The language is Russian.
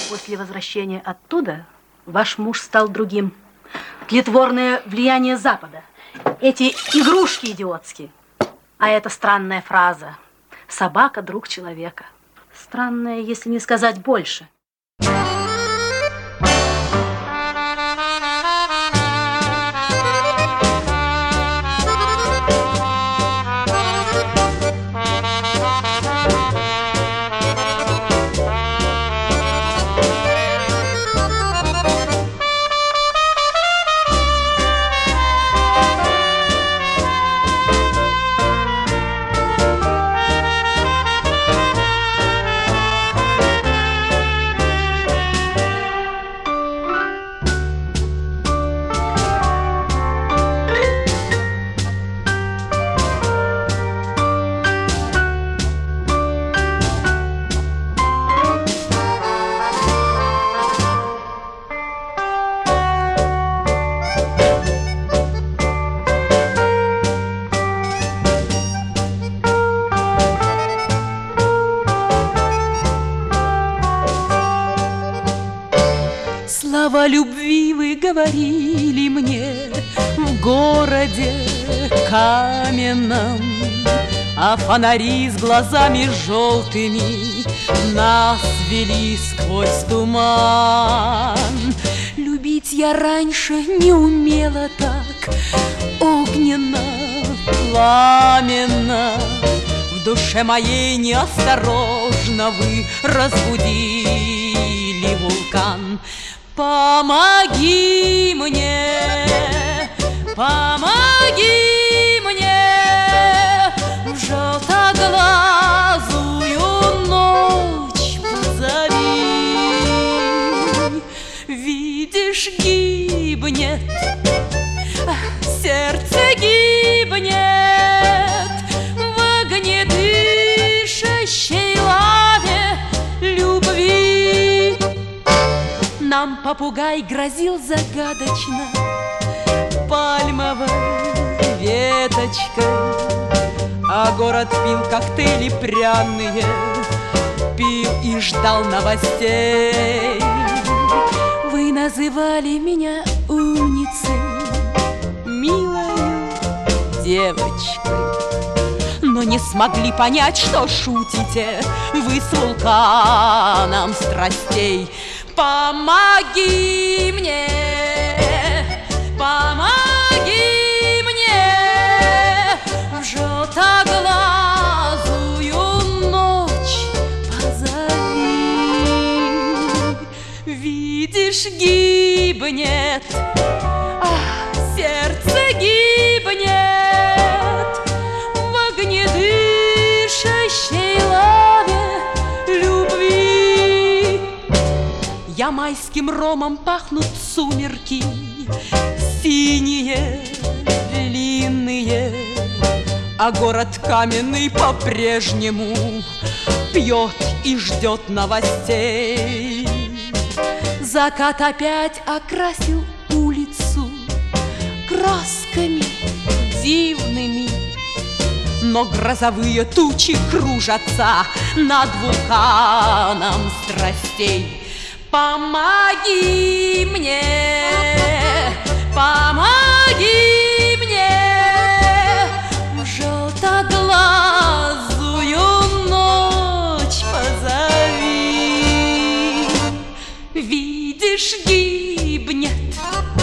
После возвращения оттуда ваш муж стал другим. Тлетворное влияние Запада. Эти игрушки идиотские. А это странная фраза. Собака – друг человека. Странная, если не сказать больше. Слова любви вы говорили мне в городе каменном, а фонари с глазами желтыми нас вели сквозь туман. Любить я раньше не умела так огненно, пламенно. В душе моей неосторожно вы разбудили вулкан. Помоги мне, помоги мне, в желтоглазую ночь позови. Видишь, гибнет, сердце гибнет в огнедышащей лаве любви. Нам попугай грозил загадочно пальмовой веточкой, а город пил коктейли пряные, пил и ждал новостей. Вы называли меня умницей, милою девочкой, но не смогли понять, что шутите вы с вулканом страстей. Помоги мне, помоги мне, в желтоглазую ночь позови. Видишь, гибнет, сердце гибнет в огнедышащей лаве любви. Ямайским ромом пахнут сумерки, синие, длинные, а город каменный по-прежнему пьет и ждет новостей. Закат опять окрасил улицу красками дивными, но грозовые тучи кружатся над вулканом страстей. Помоги мне, помоги мне, в желтоглазую ночь позови. Видишь, гибнет